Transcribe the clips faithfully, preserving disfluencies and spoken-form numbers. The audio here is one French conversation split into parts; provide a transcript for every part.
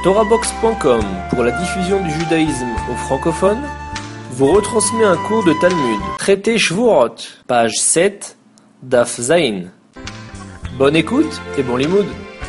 Torahbox point com, pour la diffusion du judaïsme aux francophones, vous retransmet un cours de Talmud, traité Shvuot, page sept, Daf Zayin. Bonne écoute et bon limoud.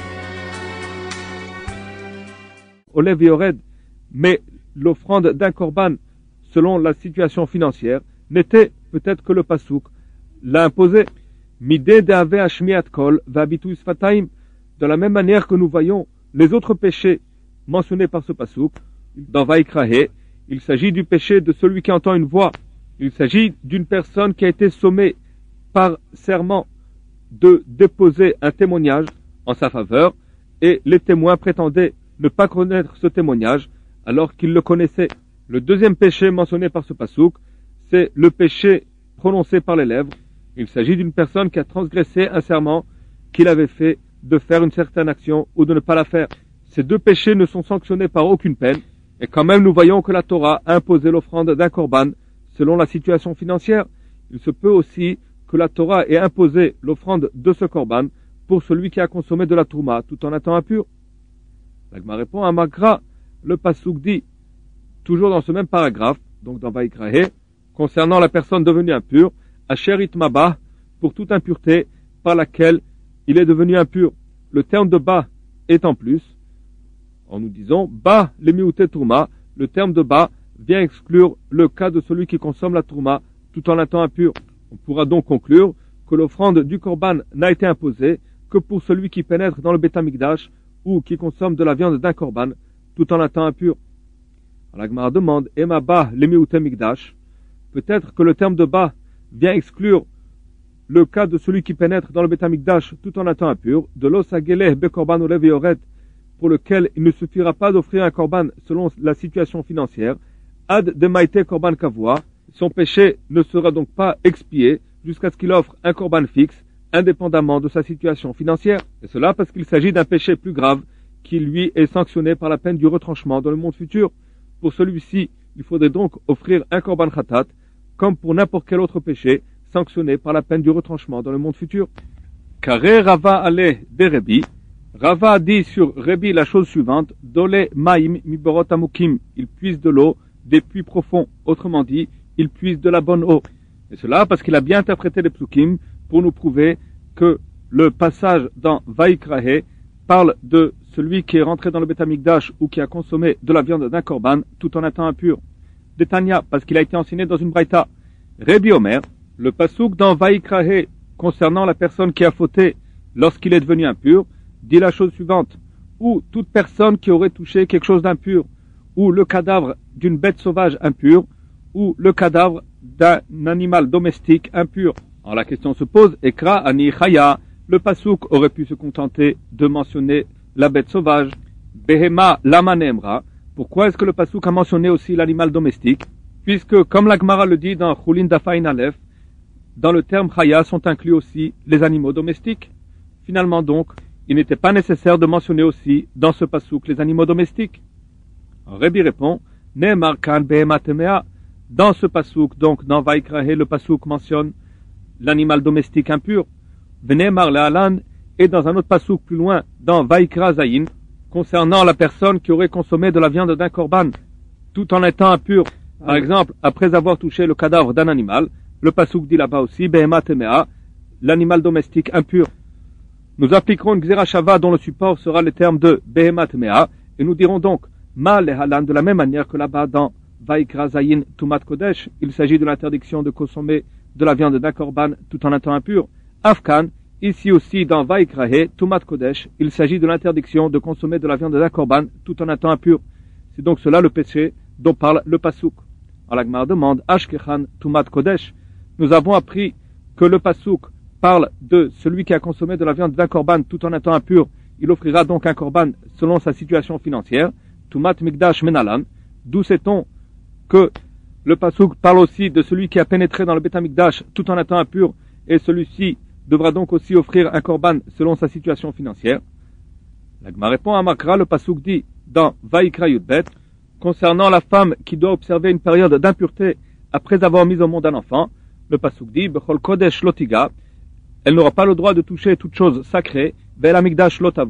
Olev et Yored, mais l'offrande d'un korban, selon la situation financière, n'était peut-être que le pasouk l'a imposé. Midé d'ave hashmiat kol v'habitu sfataim. De la même manière que nous voyons les autres péchés mentionnés par ce pasouk, dans Vaikrahe, il s'agit du péché de celui qui entend une voix. Il s'agit d'une personne qui a été sommée par serment de déposer un témoignage en sa faveur, et les témoins prétendaient ne pas connaître ce témoignage alors qu'ils le connaissaient. Le deuxième péché mentionné par ce pasouk, c'est le péché prononcé par les lèvres. Il s'agit d'une personne qui a transgressé un serment qu'il avait fait de faire une certaine action ou de ne pas la faire. Ces deux péchés ne sont sanctionnés par aucune peine, et quand même nous voyons que la Torah a imposé l'offrande d'un korban selon la situation financière. Il se peut aussi que la Torah ait imposé l'offrande de ce korban pour celui qui a consommé de la trouma tout en étant impur. L'Agma répond à Magra, le pasouk dit, toujours dans ce même paragraphe, donc dans Vaikrahe, concernant la personne devenue impure, Asher itmabah, pour toute impureté par laquelle il est devenu impur. Le terme de ba est en plus, en nous disant ba le miouté trouma, le terme de ba vient exclure le cas de celui qui consomme la trouma tout en étant impur. On pourra donc conclure que l'offrande du korban n'a été imposée que pour celui qui pénètre dans le Beth Amikdash ou qui consomme de la viande d'un korban tout en étant impur. La Gemara demande Ema ba le miouté Mikdash. Peut-être que le terme de ba vient exclure le cas de celui qui pénètre dans le Beth Amikdash tout en étant impur, de l'osageleh be korban olev et yored, pour lequel il ne suffira pas d'offrir un korban selon la situation financière, ad de maïté korban kavua, son péché ne sera donc pas expié jusqu'à ce qu'il offre un korban fixe, indépendamment de sa situation financière. Et cela parce qu'il s'agit d'un péché plus grave, qui lui est sanctionné par la peine du retranchement dans le monde futur. Pour celui-ci, il faudrait donc offrir un korban khatat, comme pour n'importe quel autre péché, sanctionné par la peine du retranchement dans le monde futur. Karé Rava ale de Rebi, Rava a dit sur Rebi la chose suivante, Dole maim miborot amukim, il puise de l'eau des puits profonds, autrement dit, il puise de la bonne eau. Et cela parce qu'il a bien interprété les psukim pour nous prouver que le passage dans Vaikrahe parle de celui qui est rentré dans le Beth Amikdash ou qui a consommé de la viande d'un korban tout en étant impur. Détania, parce qu'il a été enseigné dans une braïta. Rebi Omer, le pasouk dans Vaikrahe concernant la personne qui a fauté lorsqu'il est devenu impur, dit la chose suivante, ou toute personne qui aurait touché quelque chose d'impur, ou le cadavre d'une bête sauvage impure, ou le cadavre d'un animal domestique impur. Alors la question se pose, Ekra ani chaya, le pasouk aurait pu se contenter de mentionner la bête sauvage, Behema lamanemra, pourquoi est-ce que le pasouk a mentionné aussi l'animal domestique? Puisque, comme la Gemara le dit dans Chulin Dafain Aleph, dans le terme chaya sont inclus aussi les animaux domestiques. Finalement donc, il n'était pas nécessaire de mentionner aussi dans ce pasouk les animaux domestiques. Rebi répond, Ne'emar kan behema temea. Dans ce pasouk, donc dans Vaikrahe, le pasouk mentionne l'animal domestique impur. Vene'emar le'alan, et dans un autre pasouk plus loin, dans Vaikra Zayin, concernant la personne qui aurait consommé de la viande d'un korban, tout en étant impur. Par exemple, après avoir touché le cadavre d'un animal, le pasouk dit là-bas aussi, behema temea, l'animal domestique impur. Nous appliquerons une Gzera Shava dont le support sera le terme de behema temea, et nous dirons donc, ma lehalan, de la même manière que là-bas dans Vaikra Zayin Tumat Kodesh, il s'agit de l'interdiction de consommer de la viande d'un korban tout en étant impur. Afkan, ici aussi dans Vaikrahe Tumat Kodesh, il s'agit de l'interdiction de consommer de la viande d'un korban tout en étant impur. C'est donc cela le péché dont parle le pasouk. Alors la Gemara demande, Ashkechan Tumat Kodesh, nous avons appris que le pasouk parle de celui qui a consommé de la viande d'un korban tout en étant impur, il offrira donc un korban selon sa situation financière, Tumat Mikdash Menalan, d'où sait-on que le pasouk parle aussi de celui qui a pénétré dans le Beth Amikdash tout en étant impur, et celui-ci devra donc aussi offrir un korban selon sa situation financière. La Gemara répond à Makra, le pasouk dit dans Vaikra Yudbet, concernant la femme qui doit observer une période d'impureté après avoir mis au monde un enfant, le pasouk dit Bechol Kodesh Lotiga, elle n'aura pas le droit de toucher toute chose sacrée, Vel Amikdash Lotavo,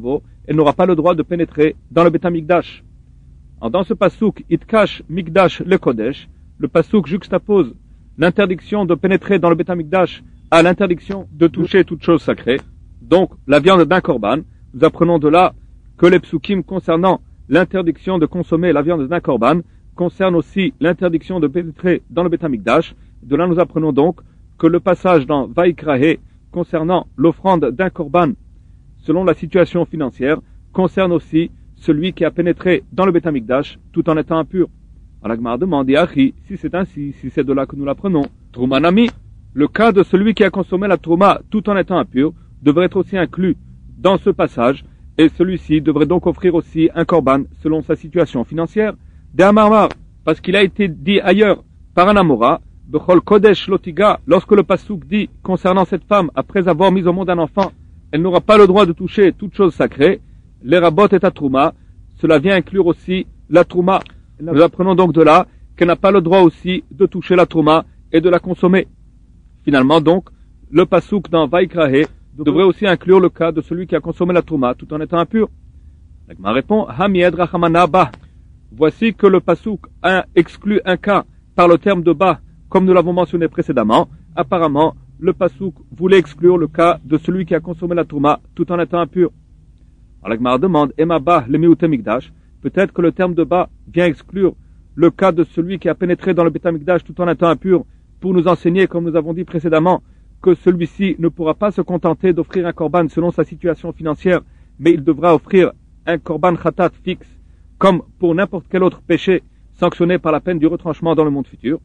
elle n'aura pas le droit de pénétrer dans le Beth Amikdash. Dans ce pasouk, Itkash Mikdash le Kodesh, le pasouk juxtapose l'interdiction de pénétrer dans le Beth Amikdash à l'interdiction de toucher toute chose sacrée, donc la viande d'un korban. Nous apprenons de là que les psukim concernant l'interdiction de consommer la viande d'un korban concernent aussi l'interdiction de pénétrer dans le Beth Amikdash. De là nous apprenons donc que le passage dans Vaikrahe concernant l'offrande d'un korban selon la situation financière concerne aussi celui qui a pénétré dans le Beth Amikdash tout en étant impur. Alors la Gemara demande, Achi, si c'est ainsi, si c'est de là que nous l'apprenons, Troumanami, le cas de celui qui a consommé la Trouma tout en étant impur, devrait être aussi inclus dans ce passage, et celui-ci devrait donc offrir aussi un korban selon sa situation financière. De Amarmar, parce qu'il a été dit ailleurs par un Amora, Bechol Kodesh Lotiga, lorsque le Passouk dit concernant cette femme, après avoir mis au monde un enfant, elle n'aura pas le droit de toucher toute chose sacrée, les rabot et la trouma, cela vient inclure aussi la trouma. Nous apprenons donc de là qu'elle n'a pas le droit aussi de toucher la trouma et de la consommer. Finalement donc, le pasouk dans Vaikrahe devrait aussi inclure le cas de celui qui a consommé la trouma tout en étant impur. La Gemara répond, Hamied Rachamana Ba. Voici que le pasouk a exclu un cas par le terme de Ba, comme nous l'avons mentionné précédemment. Apparemment, le pasouk voulait exclure le cas de celui qui a consommé la trouma tout en étant impur. Alors la Gemara demande, Ema Ba le Miouté Mikdash, peut-être que le terme de Ba vient exclure le cas de celui qui a pénétré dans le Beth Amikdash tout en étant impur, pour nous enseigner, comme nous avons dit précédemment, que celui-ci ne pourra pas se contenter d'offrir un korban selon sa situation financière, mais il devra offrir un korban khatat fixe, comme pour n'importe quel autre péché sanctionné par la peine du retranchement dans le monde futur.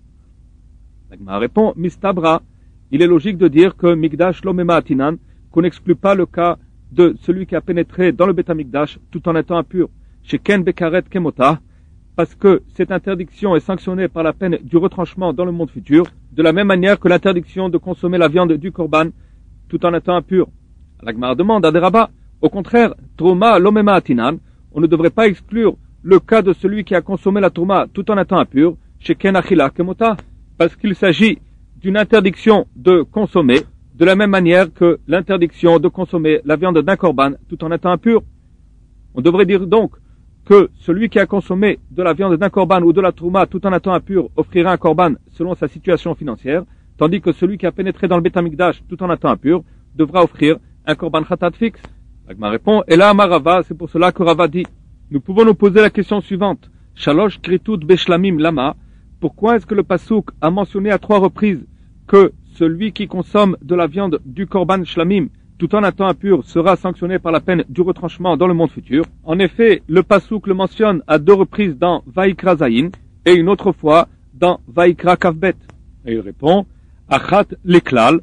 La Gemara répond, Mistabra, il est logique de dire que Mikdash Lomema Atinan, qu'on n'exclut pas le cas de celui qui a pénétré dans le Beth Amikdash tout en étant impur, chez Ken Bekaret Kemota, parce que cette interdiction est sanctionnée par la peine du retranchement dans le monde futur, de la même manière que l'interdiction de consommer la viande du korban tout en étant impur. La Gemara demande à des rabbins, au contraire, Trouma Lomema Atinan, on ne devrait pas exclure le cas de celui qui a consommé la Trouma tout en étant impur, chez Ken Achila Kemota, parce qu'il s'agit d'une interdiction de consommer, de la même manière que l'interdiction de consommer la viande d'un korban tout en étant impur. On devrait dire donc que celui qui a consommé de la viande d'un korban ou de la trouma tout en étant impur offrira un korban selon sa situation financière, tandis que celui qui a pénétré dans le Beth Amikdash tout en étant impur devra offrir un korban khatat fixe. L'Agma répond, et là Amarava, c'est pour cela que Rava dit, nous pouvons nous poser la question suivante, Shalosh Kritut Beshlamim Lama, pourquoi est-ce que le Passouk a mentionné à trois reprises que celui qui consomme de la viande du korban shlamim tout en étant impur sera sanctionné par la peine du retranchement dans le monde futur? En effet, le Passouk le mentionne à deux reprises dans Vaikra Zayin et une autre fois dans Vaikra Kavbet. Et il répond, Achat Leklal,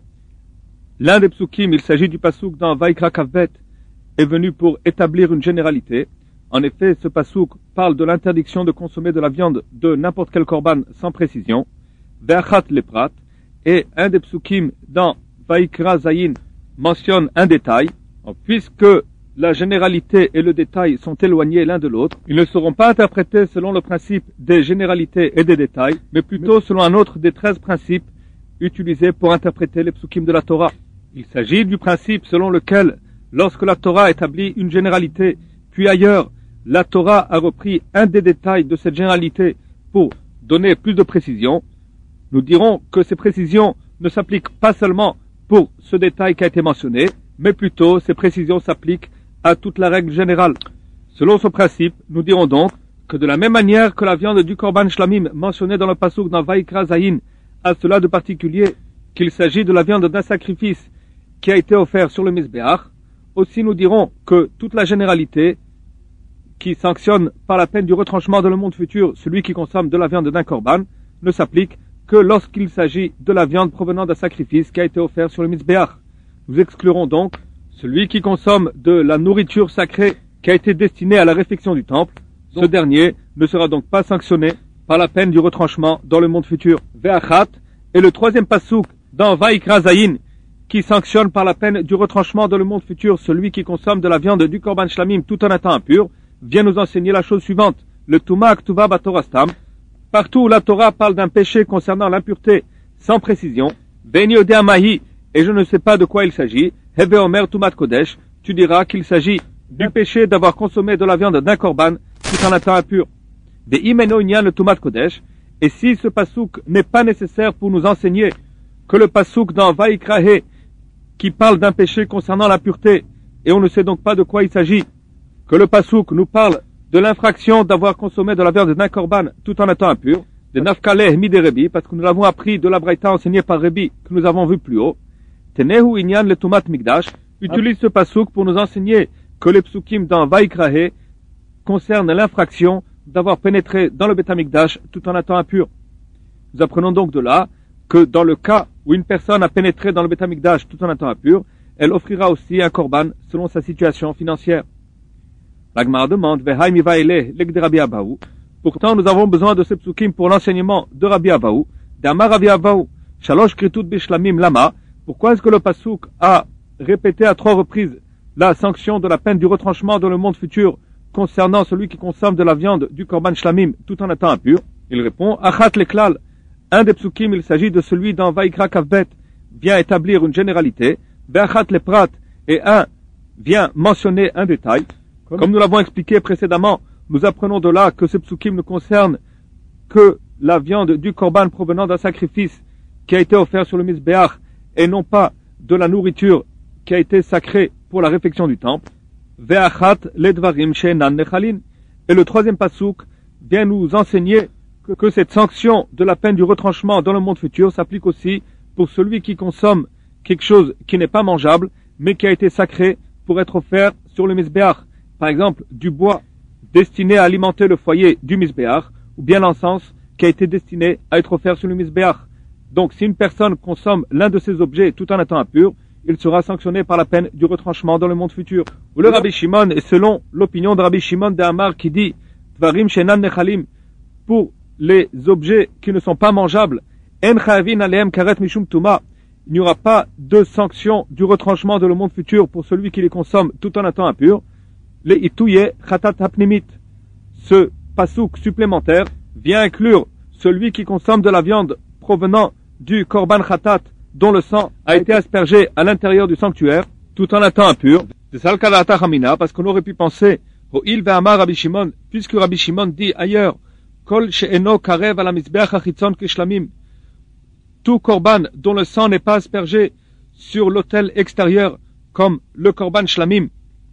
l'un des psukim, il s'agit du Passouk dans Vaikra Kavbet, est venu pour établir une généralité. En effet, ce Passouk parle de l'interdiction de consommer de la viande de n'importe quel korban sans précision. Ve'achat Leprat, et un des psukim dans Vaikra Zayin mentionne un détail. Puisque la généralité et le détail sont éloignés l'un de l'autre, ils ne seront pas interprétés selon le principe des généralités et des détails, mais plutôt selon un autre des treize principes utilisés pour interpréter les psukim de la Torah. Il s'agit du principe selon lequel, lorsque la Torah établit une généralité, puis ailleurs, la Torah a repris un des détails de cette généralité pour donner plus de précision, nous dirons que ces précisions ne s'appliquent pas seulement pour ce détail qui a été mentionné, mais plutôt ces précisions s'appliquent à toute la règle générale. Selon ce principe, nous dirons donc que de la même manière que la viande du korban shlamim mentionnée dans le pasuk dans Vaikra Zayin a cela de particulier qu'il s'agit de la viande d'un sacrifice qui a été offert sur le Mizbeach, aussi nous dirons que toute la généralité qui sanctionne par la peine du retranchement dans le monde futur celui qui consomme de la viande d'un korban ne s'applique que lorsqu'il s'agit de la viande provenant d'un sacrifice qui a été offert sur le Mizbeach. Nous exclurons donc celui qui consomme de la nourriture sacrée qui a été destinée à la réfection du temple. Ce donc, dernier ne sera donc pas sanctionné par la peine du retranchement dans le monde futur. Ve'achat est le troisième pasouk dans Vaikra Zayin qui sanctionne par la peine du retranchement dans le monde futur celui qui consomme de la viande du korban shlamim tout en étant impur, vient nous enseigner la chose suivante. Le Tuma Ktuva Batorastam, partout où la Torah parle d'un péché concernant l'impureté sans précision, Veni Odeamahi, et je ne sais pas de quoi il s'agit, Heve Omer Tumat Kodesh, tu diras qu'il s'agit du péché d'avoir consommé de la viande d'un korban tout en étant impur. Des imeno inyan le tumat kodesh. Et si ce pasouk n'est pas nécessaire pour nous enseigner que le pasouk dans Vaikrahe qui parle d'un péché concernant la pureté, et on ne sait donc pas de quoi il s'agit, que le pasouk nous parle de l'infraction d'avoir consommé de la viande d'un korban tout en étant impur, de nafkaleh mi de Rebi, parce que nous l'avons appris de la braïta enseignée par Rebi, que nous avons vu plus haut, tenehu inyan le tumat migdash, utilise ce pasouk pour nous enseigner que les psukim dans Vaikrahe concernent l'infraction d'avoir pénétré dans le Beth Amikdash tout en étant impur. Nous apprenons donc de là que dans le cas où une personne a pénétré dans le Beth Amikdash tout en étant impur, elle offrira aussi un korban selon sa situation financière. La Gemara demande, pourtant nous avons besoin de ces psukim pour l'enseignement de Rabbi Abahu, d'Amar Rabbi Abahu, Shalosh Kritut Bishlamim Lama, pourquoi est-ce que le pasouk a répété à trois reprises la sanction de la peine du retranchement dans le monde futur concernant celui qui consomme de la viande du korban shlamim tout en étant impur? Il répond, Achat leklal, un des psukim, il s'agit de celui dans Vaikra Kavbet, vient établir une généralité, Ve'achat leprat, et un vient mentionner un détail. Comme, Comme nous l'avons expliqué précédemment, nous apprenons de là que ce psukim ne concerne que la viande du korban provenant d'un sacrifice qui a été offert sur le misbéach, et non pas de la nourriture qui a été sacrée pour la réfection du temple. Ve'achat ledvarim she'enan nechalin. Et le troisième pasouk vient nous enseigner que, que cette sanction de la peine du retranchement dans le monde futur s'applique aussi pour celui qui consomme quelque chose qui n'est pas mangeable, mais qui a été sacré pour être offert sur le misbéach. Par exemple, du bois destiné à alimenter le foyer du misbéach, ou bien l'encens qui a été destiné à être offert sur le misbéach. Donc, si une personne consomme l'un de ces objets tout en étant impur, il sera sanctionné par la peine du retranchement dans le monde futur. Ou le Rabbi Shimon, et selon l'opinion de Rabbi Shimon de Amar qui dit Dvarim shenan nechalim, pour les objets qui ne sont pas mangeables, en chavin aleem karet mishum tuma, il n'y aura pas de sanction du retranchement dans le monde futur pour celui qui les consomme tout en étant impur. Les itouye chatat hapnimit. Ce pasouk supplémentaire vient inclure celui qui consomme de la viande provenant du korban chatat, dont le sang a été aspergé à l'intérieur du sanctuaire, tout en étant impur. C'est ça le cas de Hamina, parce qu'on aurait pu penser, au il ve'amar Rabbi Shimon, puisque Rabbi Shimon dit ailleurs, kol she'eno karev ala mizbeach hachitzon keshlamim, tout korban dont le sang n'est pas aspergé sur l'autel extérieur, comme le korban shlamim,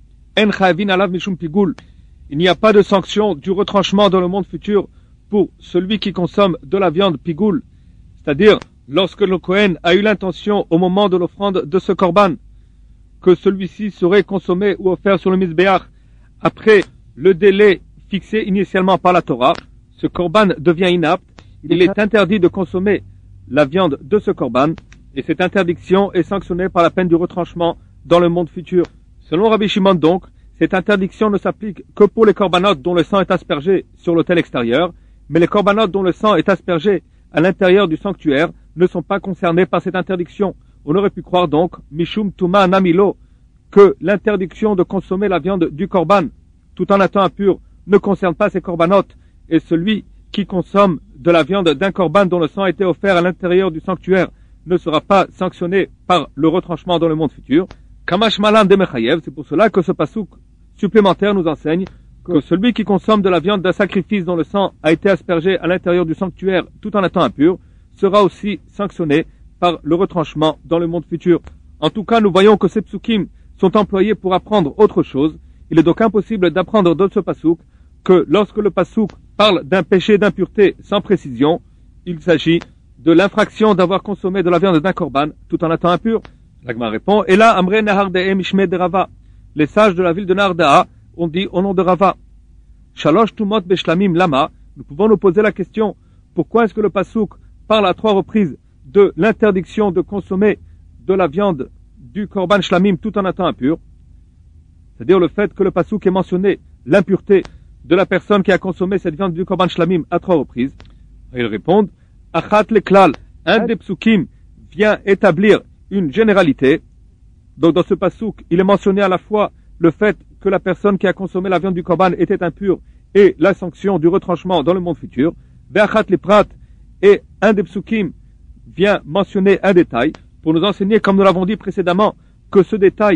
en chavin alav mishum pigul, il n'y a pas de sanction du retranchement dans le monde futur pour celui qui consomme de la viande pigul, c'est-à-dire lorsque le Kohen a eu l'intention au moment de l'offrande de ce korban que celui-ci serait consommé ou offert sur le misbéach après le délai fixé initialement par la Torah, ce korban devient inapte, il est interdit de consommer la viande de ce korban et cette interdiction est sanctionnée par la peine du retranchement dans le monde futur. Selon Rabbi Shimon donc, cette interdiction ne s'applique que pour les corbanotes dont le sang est aspergé sur l'autel extérieur, mais les corbanotes dont le sang est aspergé à l'intérieur du sanctuaire ne sont pas concernés par cette interdiction. On aurait pu croire donc, Mishum Tuma Namilo, que l'interdiction de consommer la viande du korban, tout en étant impur, ne concerne pas ces corbanotes, et celui qui consomme de la viande d'un korban dont le sang a été offert à l'intérieur du sanctuaire ne sera pas sanctionné par le retranchement dans le monde futur. Kamash Malan de Mechayev, c'est pour cela que ce pasouk supplémentaire nous enseigne que celui qui consomme de la viande d'un sacrifice dont le sang a été aspergé à l'intérieur du sanctuaire tout en étant impur, sera aussi sanctionné par le retranchement dans le monde futur. En tout cas, nous voyons que ces psukim sont employés pour apprendre autre chose. Il est donc impossible d'apprendre de ce pasouk que lorsque le pasouk parle d'un péché d'impureté sans précision, il s'agit de l'infraction d'avoir consommé de la viande d'un korban tout en étant impur. L'Agma répond, et là, Amre Nahardeh Mishmeh de Rava. Les sages de la ville de Nardaa ont dit au nom de Rava. Shalosh Tumot Beshlamim Lama. Nous pouvons nous poser la question, pourquoi est-ce que le pasouk parle à trois reprises de l'interdiction de consommer de la viande du korban shlamim tout en étant impur, c'est-à-dire le fait que le pasouk ait mentionné l'impureté de la personne qui a consommé cette viande du korban shlamim à trois reprises. Et ils répondent, Achat leklal, un des psukim vient établir une généralité. Donc dans ce pasouk, il est mentionné à la fois le fait que la personne qui a consommé la viande du korban était impure et la sanction du retranchement dans le monde futur. Ve'achat leprat, et un des psukim vient mentionner un détail pour nous enseigner, comme nous l'avons dit précédemment, que ce détail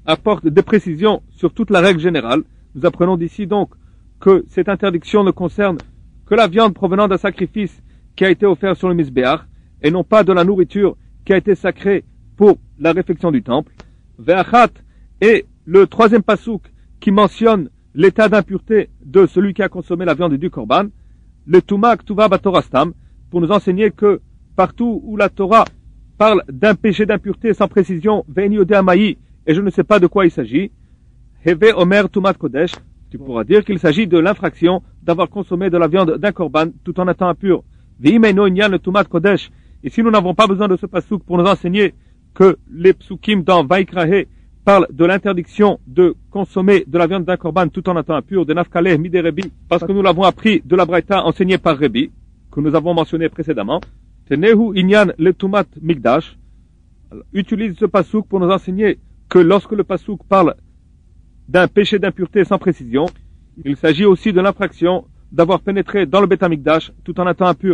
apporte des précisions sur toute la règle générale. Nous apprenons d'ici donc que cette interdiction ne concerne que la viande provenant d'un sacrifice qui a été offert sur le Misbéach et non pas de la nourriture qui a été sacrée pour la réfection du temple. Ve'achat est le troisième pasouk qui mentionne l'état d'impureté de celui qui a consommé la viande du korban, le Tuma Ktuva Batorastam, pour nous enseigner que partout où la Torah parle d'un péché d'impureté sans précision, Ve'eni Yodea Mahi, et je ne sais pas de quoi il s'agit, Heve Omer Tumat Kodesh, tu pourras dire qu'il s'agit de l'infraction d'avoir consommé de la viande d'un korban tout en étant impur. Ve'imeno Inyan le Tumat Kodesh, et si nous n'avons pas besoin de ce pasouk pour nous enseigner que les psukim dans Vaikrahe parlent de l'interdiction de consommer de la viande d'un korban tout en étant impur, de Nafkaleh Mide Rebi, parce que nous l'avons appris de la Braïta enseignée par Rebi, que nous avons mentionné précédemment. Tenehu Inyan le Tumat Mikdash, utilise ce pasouk pour nous enseigner que lorsque le pasouk parle d'un péché d'impureté sans précision, il s'agit aussi de l'infraction d'avoir pénétré dans le Beth Amikdash tout en étant impur.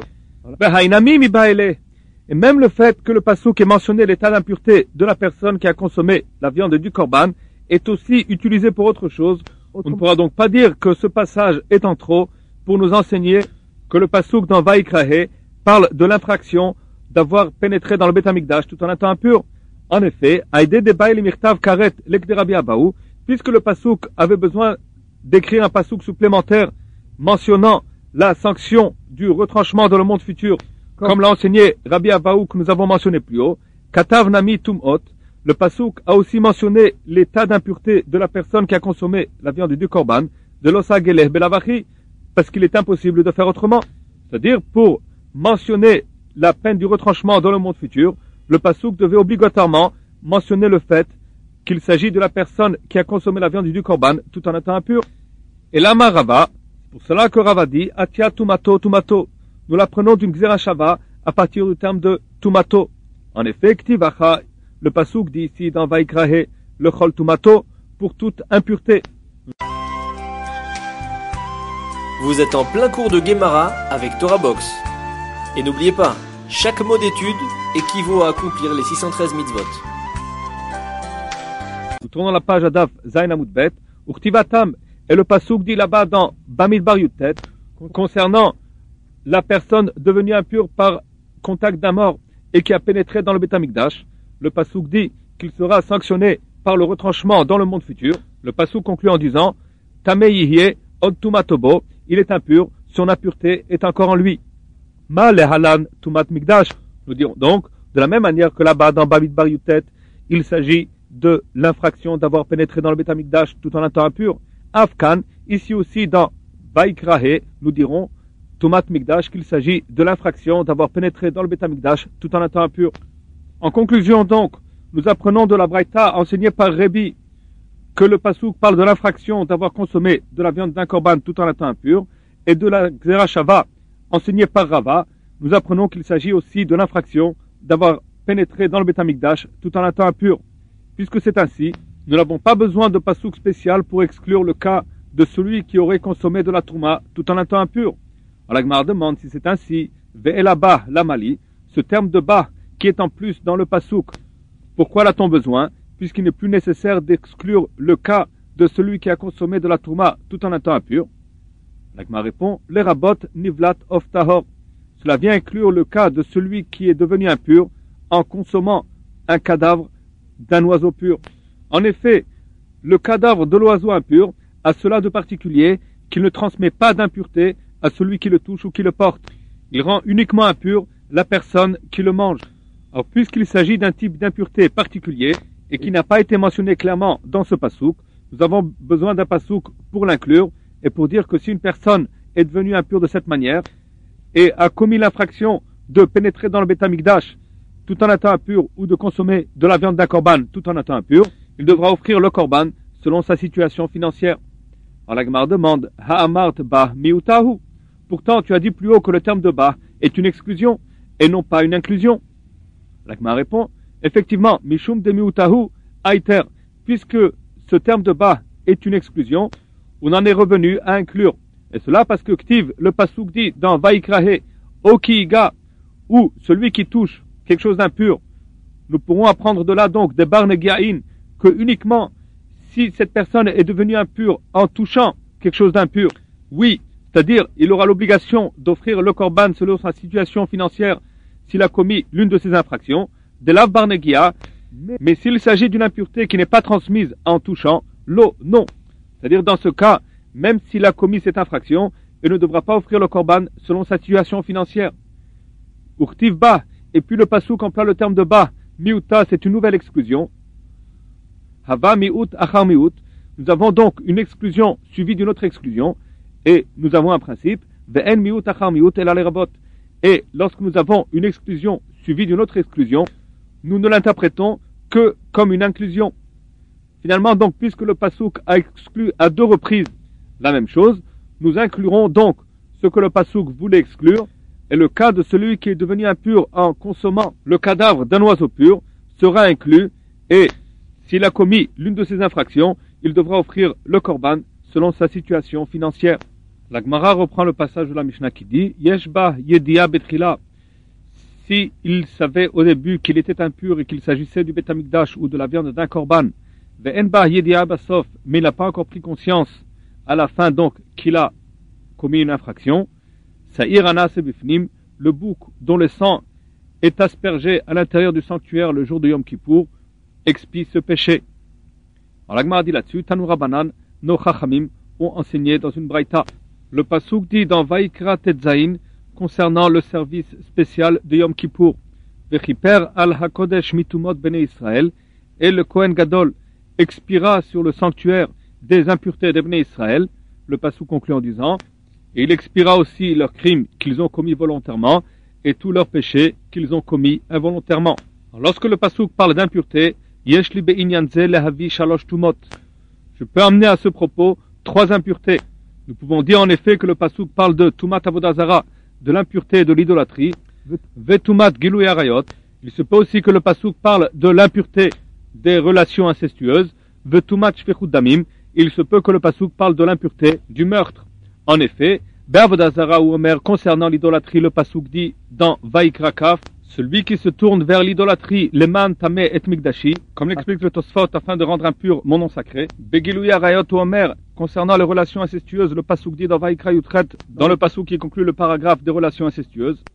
Et même le fait que le pasouk ait mentionné l'état d'impureté de la personne qui a consommé la viande du korban est aussi utilisé pour autre chose. On ne pourra donc pas dire que ce passage est en trop pour nous enseigner que le pasouk dans Vaikrahe parle de l'infraction d'avoir pénétré dans le Beth Amikdash tout en étant impur. En effet, Aïdé de Baïl Mirtav Karet Lekderabi Abaou, puisque le pasouk avait besoin d'écrire un pasouk supplémentaire mentionnant la sanction du retranchement dans le monde futur, comme, comme l'a enseigné Rabbi Abaou que nous avons mentionné plus haut, Katav Nami Tumot, le pasouk a aussi mentionné l'état d'impureté de la personne qui a consommé la viande du korban, de l'osa geleh belavachi, parce qu'il est impossible de faire autrement. C'est-à-dire, pour mentionner la peine du retranchement dans le monde futur, le pasouk devait obligatoirement mentionner le fait qu'il s'agit de la personne qui a consommé la viande du korban tout en étant impur. Et l'ama Rava, pour cela que Rava dit, Atia tumato tumato, nous l'apprenons d'une Xerashava à partir du terme de tumato. En effet, Ktivacha, le pasouk dit ici dans Vaikrahe, le chol tumato, pour toute impureté. Vous êtes en plein cours de Gemara avec Torah Box. Et n'oubliez pas, chaque mot d'étude équivaut à accomplir les six cent treize mitzvot. Nous tournons la page Adaf Zayin Amud Bet, Urtivatam, et le pasouk dit là-bas dans Bamidbar Yutet, concernant la personne devenue impure par contact d'un mort et qui a pénétré dans le Beth Amikdash. Le pasouk dit qu'il sera sanctionné par le retranchement dans le monde futur. Le pasouk conclut en disant Tameh yihye od tumatobo, il est impur, son impureté est encore en lui. Ma lehalan tumat mikdash. Nous dirons donc, de la même manière que là-bas dans Bamidbar Yutet, il s'agit de l'infraction d'avoir pénétré dans le Beth Amikdash tout en étant impur. Afkan, ici aussi dans Vaikrahe, nous dirons Tumat Mikdash qu'il s'agit de l'infraction d'avoir pénétré dans le Beth Amikdash tout en étant impur. En conclusion donc, nous apprenons de la Braïta enseignée par Rebi que le pasouk parle de l'infraction d'avoir consommé de la viande d'un korban tout en étant impur, et de la Xerashava enseignée par Rava, nous apprenons qu'il s'agit aussi de l'infraction d'avoir pénétré dans le Beth Amikdash tout en étant impur. Puisque c'est ainsi, nous n'avons pas besoin de pasouk spécial pour exclure le cas de celui qui aurait consommé de la trouma tout en étant impur. Alors la Gemara demande si c'est ainsi, ve'elaba lamali, ce terme de bas qui est en plus dans le pasouk. Pourquoi l'a-t-on besoin? Puisqu'il n'est plus nécessaire d'exclure le cas de celui qui a consommé de la trouma tout en étant impur. La Gemara répond, les rabot nivlat of tahor. Cela vient inclure le cas de celui qui est devenu impur en consommant un cadavre d'un oiseau pur. En effet, le cadavre de l'oiseau impur a cela de particulier qu'il ne transmet pas d'impureté à celui qui le touche ou qui le porte. Il rend uniquement impur la personne qui le mange. Alors, puisqu'il s'agit d'un type d'impureté particulier et qui n'a pas été mentionné clairement dans ce pasouk, nous avons besoin d'un pasouk pour l'inclure et pour dire que si une personne est devenue impure de cette manière et a commis l'infraction de pénétrer dans le Beth Amikdash tout en étant impur ou de consommer de la viande d'un korban tout en étant impur, il devra offrir le korban selon sa situation financière. Alors la Gemara demande, Ha'amart ba miutahu. Pourtant, tu as dit plus haut que le terme de ba est une exclusion et non pas une inclusion. La Gemara répond, effectivement, mishum de miutahu aiter, puisque ce terme de ba est une exclusion, on en est revenu à inclure. Et cela parce que Ktiv, le pasouk dit dans Vaikrahe, Okiiga, ou celui qui touche quelque chose d'impur, nous pourrons apprendre de là donc des barnegiaïn, que uniquement si cette personne est devenue impure en touchant quelque chose d'impur, oui, c'est-à-dire il aura l'obligation d'offrir le korban selon sa situation financière s'il a commis l'une de ces infractions, de l'av barnegia, mais s'il s'agit d'une impureté qui n'est pas transmise en touchant, l'eau, non. C'est-à-dire dans ce cas, même s'il a commis cette infraction, il ne devra pas offrir le korban selon sa situation financière. Urtiv ba, et puis le pasouk emploie le terme de ba, miuta, c'est une nouvelle exclusion. Hava miut achar miut, nous avons donc une exclusion suivie d'une autre exclusion, et nous avons un principe, ve'en miut achar miut el alerabot. Et lorsque nous avons une exclusion suivie d'une autre exclusion, nous ne l'interprétons que comme une inclusion. Finalement, donc, puisque le pasouk a exclu à deux reprises la même chose, nous inclurons donc ce que le pasouk voulait exclure, et le cas de celui qui est devenu impur en consommant le cadavre d'un oiseau pur sera inclus, et s'il a commis l'une de ces infractions, il devra offrir le korban selon sa situation financière. La Gemara reprend le passage de la Mishnah qui dit Yeshba yedia betrila. Si il savait au début qu'il était impur et qu'il s'agissait du Beth Amikdash ou de la viande d'un korban, ve'enba yedia basof, mais il n'a pas encore pris conscience à la fin donc qu'il a commis une infraction, sa'ir anas bifnim, le bouc dont le sang est aspergé à l'intérieur du sanctuaire le jour de Yom Kippour, expie ce péché. Alors la Gemara dit là-dessus, Tanu Rabbanan, nos chachamim ont enseigné dans une braïta. Le pasouk dit dans Vaikra Tetzaïn concernant le service spécial de Yom Kippour, Vechiper al hakodesh mitumot bene Israël, et le Kohen Gadol expira sur le sanctuaire des impuretés de bene Israël. Le pasouk conclut en disant, et il expira aussi leurs crimes qu'ils ont commis volontairement et tous leurs péchés qu'ils ont commis involontairement. Alors, lorsque le pasouk parle d'impureté, Yesh li be'inyan ze lehavi shalosh tumot. Je peux amener à ce propos trois impuretés. Nous pouvons dire en effet que le pasouk parle de Tumat Avodazara, de l'impureté et de l'idolâtrie, Vetumat Gilui Arayot. Il se peut aussi que le pasouk parle de l'impureté des relations incestueuses, Vetumat Shfechut Damim. Il se peut que le pasouk parle de l'impureté du meurtre. En effet, Be'avodazara ou Omer, concernant l'idolâtrie, le pasouk dit dans Vaikra Kaf, celui qui se tourne vers l'idolâtrie, leman tameh et mikdashi, comme l'explique le Tosfot, afin de rendre impur mon nom sacré. Begilui Arayot ou Omer, concernant les relations incestueuses, le pasouk dit dans Vaikra Yutret, dans le pasouk qui conclut le paragraphe des relations incestueuses.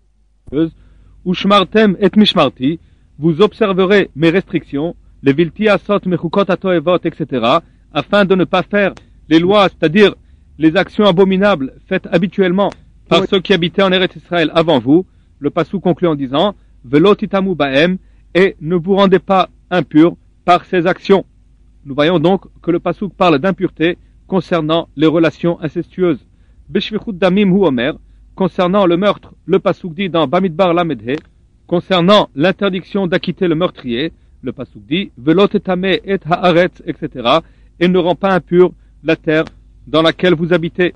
Ushmartem et mishmarti, vous observerez mes restrictions, les vilti asot mechukot atoevot, et cetera, afin de ne pas faire les lois, c'est-à-dire les actions abominables faites habituellement par ceux qui habitaient en Eretz Israël avant vous. Le pasouk conclut en disant Velo titamu baem, et ne vous rendez pas impurs par ces actions. Nous voyons donc que le pasouk parle d'impureté concernant les relations incestueuses. Beshvichut damim hu omer, concernant le meurtre, le pasouk dit dans Bamidbar Lamedhe, concernant l'interdiction d'acquitter le meurtrier, le pasouk dit Velo tetame et haaretz, et cetera, et ne rend pas impur la terre dans laquelle vous habitez.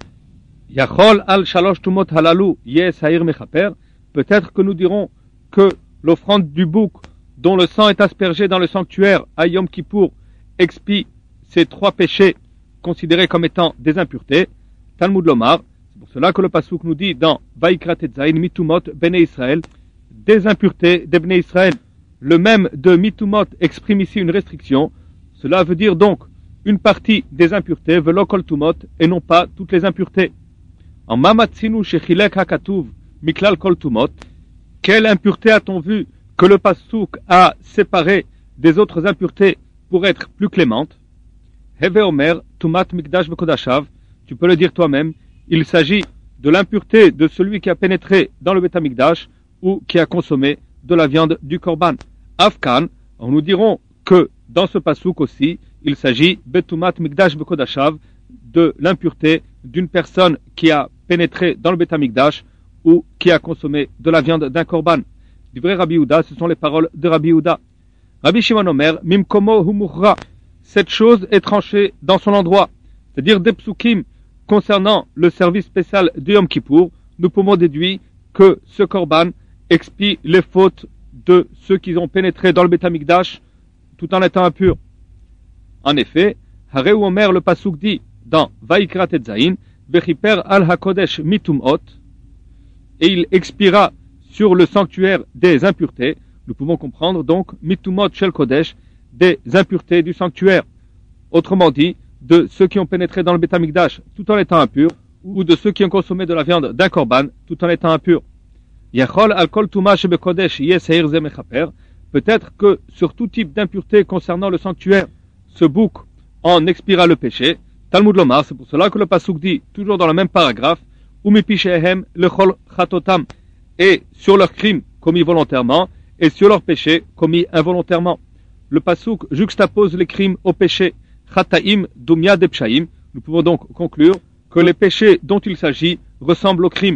Yachol al shalosh tumot halalu yeh sa'ir mechaper. Peut-être que nous dirons que l'offrande du bouc dont le sang est aspergé dans le sanctuaire à Yom Kippour expie ces trois péchés considérés comme étant des impuretés. Talmud Lomar, c'est pour cela que le pasouk nous dit dans Vaikra Tetzaïn mitumot bene Israël, des impuretés des bene Israël. Le même de mitumot exprime ici une restriction. Cela veut dire donc une partie des impuretés, velo kol tumot, et non pas toutes les impuretés. En mamatsinu shechilek hakatuv miklal kol tumot, quelle impureté a-t-on vu que le pasouk a séparé des autres impuretés pour être plus clémente? Heve omer tumat mikdash vekodashav, tu peux le dire toi-même, il s'agit de l'impureté de celui qui a pénétré dans le Beth Amikdash ou qui a consommé de la viande du korban. Afkan, nous dirons que dans ce pasouk aussi, il s'agit betumat mikdash bekodashav, de l'impureté d'une personne qui a pénétré dans le Beth Amikdash ou qui a consommé de la viande d'un korban. Du vrai Rabbi Yehuda, ce sont les paroles de Rabbi Yehuda. Rabbi Shimon Omer, mimkomo humurra, cette chose est tranchée dans son endroit. C'est-à-dire des psukim concernant le service spécial de Yom Kippour, nous pouvons déduire que ce korban expie les fautes de ceux qui ont pénétré dans le Beth Amikdash tout en étant impurs. En effet, Hareu Omer, le pasouk dit dans Vaikra Tetzaïn, Vechiper al hakodesh mitumot, et il expira sur le sanctuaire des impuretés. Nous pouvons comprendre donc mitumot shel kodesh, des impuretés du sanctuaire. autrement dit, de ceux qui ont pénétré dans le Beth Amikdash tout en étant impurs, ou de ceux qui ont consommé de la viande d'un korban tout en étant impurs. Peut-être que sur tout type d'impureté concernant le sanctuaire, ce bouc en expira le péché. Talmud Lomar, c'est pour cela que le pasuk dit, toujours dans le même paragraphe, Umipishehem lechol chatotam, et sur leurs crimes commis volontairement, et sur leurs péchés commis involontairement. Le pasuk juxtapose les crimes aux péchés. Chataim dumya de pshaim. Nous pouvons donc conclure que les péchés dont il s'agit ressemblent aux crimes.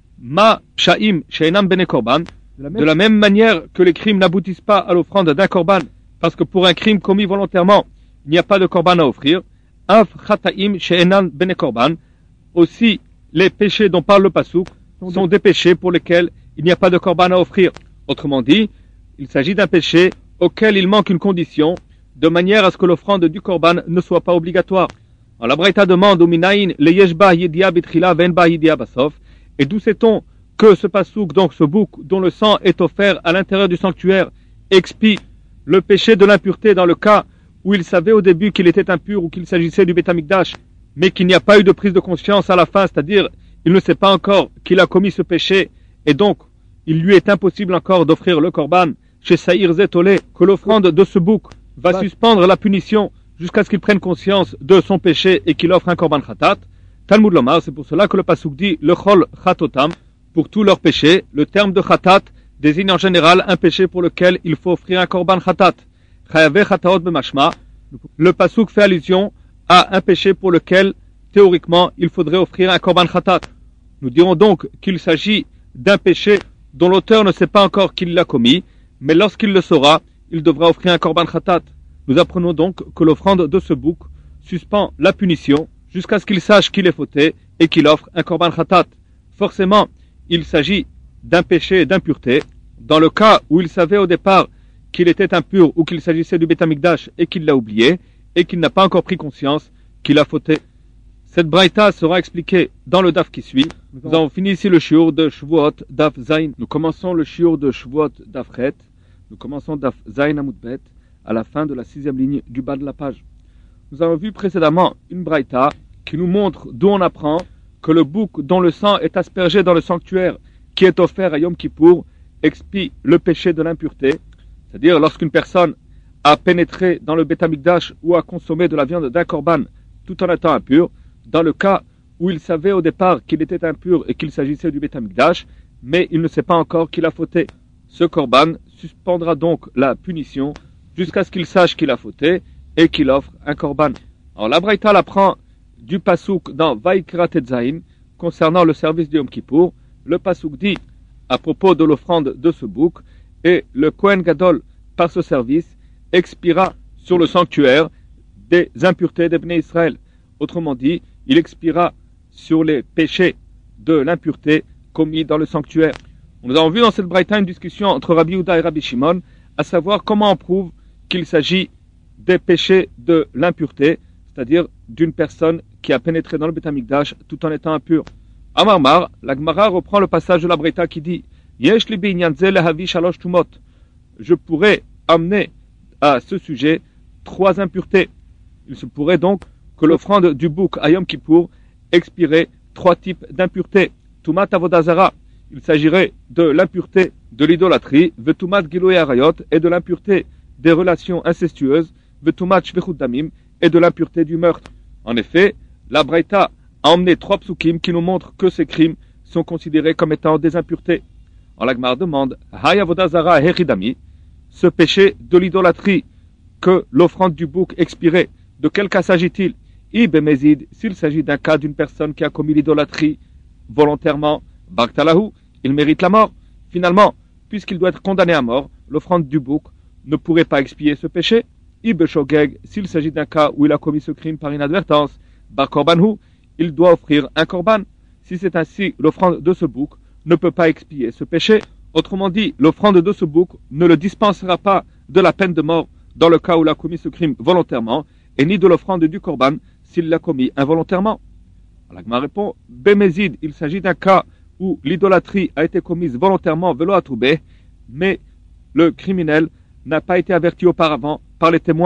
Ma pshaim sheinam bene korban. De la même manière que les crimes n'aboutissent pas à l'offrande d'un korban, parce que pour un crime commis volontairement, il n'y a pas de korban à offrir. Av chataim sheinam bene korban. Aussi, les péchés dont parle le pasuk sont des péchés pour lesquels il n'y a pas de korban à offrir. Autrement dit, il s'agit d'un péché auquel il manque une condition, de manière à ce que l'offrande du korban ne soit pas obligatoire. Alors la Braïta demande au Minaïn, le yeshba yidia bitrila venba yidia basof, et d'où sait-on que ce pasouk, donc ce bouc dont le sang est offert à l'intérieur du sanctuaire, expie le péché de l'impureté dans le cas où il savait au début qu'il était impur ou qu'il s'agissait du Beth Amikdash, mais qu'il n'y a pas eu de prise de conscience à la fin, c'est-à-dire il ne sait pas encore qu'il a commis ce péché, et donc il lui est impossible encore d'offrir le korban chez Saïr Zetolé, que l'offrande de ce bouc va suspendre la punition jusqu'à ce qu'il prenne conscience de son péché et qu'il offre un korban khatat. Talmud Lomar, c'est pour cela que le pasuk dit le chol chatotam, pour tous leurs péchés. Le terme de khatat désigne en général un péché pour lequel il faut offrir un korban khatat. Chayave chataot b'mashma, le pasuk fait allusion à un péché pour lequel théoriquement il faudrait offrir un korban khatat. Nous dirons donc qu'il s'agit d'un péché dont l'auteur ne sait pas encore qu'il l'a commis, mais lorsqu'il le saura, il devra offrir un korban khatat. Nous apprenons donc que l'offrande de ce bouc suspend la punition jusqu'à ce qu'il sache qu'il est fauté et qu'il offre un korban khatat. Forcément, il s'agit d'un péché d'impureté. Dans le cas où il savait au départ qu'il était impur ou qu'il s'agissait du Beth Amikdash et qu'il l'a oublié et qu'il n'a pas encore pris conscience qu'il a fauté. Cette braïta sera expliquée dans le daf qui suit. Nous avons fini ici le shiur de Shvuot daf Zain. Nous commençons le shiur de Shvuot daf Chet. Nous commençons daf Zain Amud Bet à la fin de la sixième ligne du bas de la page. Nous avons vu précédemment une braïta qui nous montre d'où on apprend que le bouc dont le sang est aspergé dans le sanctuaire qui est offert à Yom Kippour expie le péché de l'impureté. C'est-à-dire lorsqu'une personne a pénétré dans le Beth Amikdash ou a consommé de la viande d'un korban tout en étant impur, dans le cas où il savait au départ qu'il était impur et qu'il s'agissait du Beth Amikdash, mais il ne sait pas encore qu'il a fauté. Ce korban suspendra donc la punition jusqu'à ce qu'il sache qu'il a fauté et qu'il offre un korban. Alors la braïta l'apprend du pasuk dans Vaikra Tetzain concernant le service de Yom Kippour. Le pasuk dit à propos de l'offrande de ce bouc, et le Kohen Gadol par ce service expira sur le sanctuaire des impuretés des Bnei Israël. Autrement dit, il expira sur les péchés de l'impureté commis dans le sanctuaire. Nous avons vu dans cette braïta une discussion entre Rabbi Yehuda et Rabbi Shimon, à savoir comment on prouve qu'il s'agit des péchés de l'impureté, c'est-à-dire d'une personne qui a pénétré dans le Beth Amikdash tout en étant impur. Amar Mar, la Gemara reprend le passage de la braïta qui dit Yesh li b'inyan ze lehavi shalosh tumot. Je pourrais amener à ce sujet trois impuretés. Il se pourrait donc que l'offrande du bouc à Yom Kippour expirait trois types d'impuretés. Tumat avodazara, il s'agirait de l'impureté de l'idolâtrie, vetumat giloé arayot, et de l'impureté des relations incestueuses, vetumat shvechut damim, et de l'impureté du meurtre. En effet, la braïta a emmené trois psukim qui nous montrent que ces crimes sont considérés comme étant des impuretés. En la Gemara demande, Hay avodazara hechidami, ce péché de l'idolâtrie que l'offrande du bouc expirait, de quel cas s'agit-il? Ibemezid, s'il s'agit d'un cas d'une personne qui a commis l'idolâtrie volontairement, Baktalahu, il mérite la mort. Finalement, puisqu'il doit être condamné à mort, l'offrande du bouc ne pourrait pas expier ce péché. Ibeshogeg, s'il s'agit d'un cas où il a commis ce crime par inadvertance, Bar Korbanhu, il doit offrir un korban. Si c'est ainsi, l'offrande de ce bouc ne peut pas expier ce péché. Autrement dit, l'offrande de ce bouc ne le dispensera pas de la peine de mort dans le cas où il a commis ce crime volontairement, et ni de l'offrande du korban s'il l'a commis involontairement. L'Agma répond, Bémézid, il s'agit d'un cas où l'idolâtrie a été commise volontairement, velo atoubé, mais le criminel n'a pas été averti auparavant par les témoins.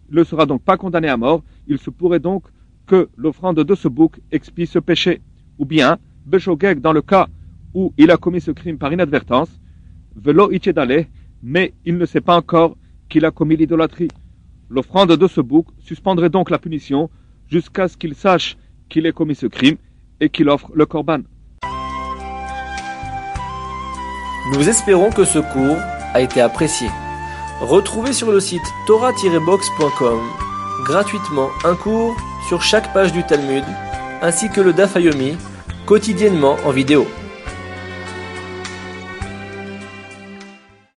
il ne sera donc pas condamné à mort. Il se pourrait donc que l'offrande de ce bouc expie ce péché. Ou bien, Beshogeg, dans le cas où il a commis ce crime par inadvertance, Velo Itchedale, mais il ne sait pas encore qu'il a commis l'idolâtrie. L'offrande de ce bouc suspendrait donc la punition jusqu'à ce qu'il sache qu'il ait commis ce crime et qu'il offre le korban. Nous espérons que ce cours a été apprécié. Retrouvez sur le site torah tiret box point com gratuitement un cours sur chaque page du Talmud, ainsi que le Daf Yomi, quotidiennement en vidéo.